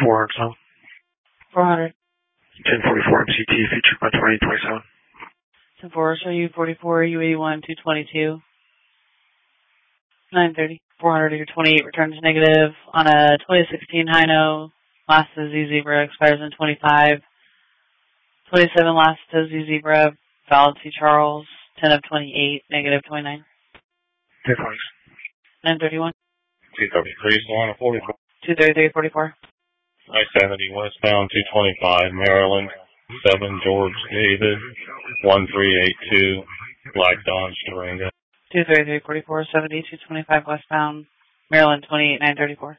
400 south. 400. 1044 MCT, featured by 2827. 10-4, show you 44, U81, 222. 930. 400 your 28 returns negative on a 2016 Hino. Last to Z Zebra expires in 25. 27 last to Z Zebra. Valid C Charles. 10 of 28, negative 29. 931. 233 is on a 44. 233, 44. I-70 westbound 225 Maryland. 7 George David. 1382 Black Dodge Durango. 233, 44, 70, 225 westbound, Maryland 28, 934.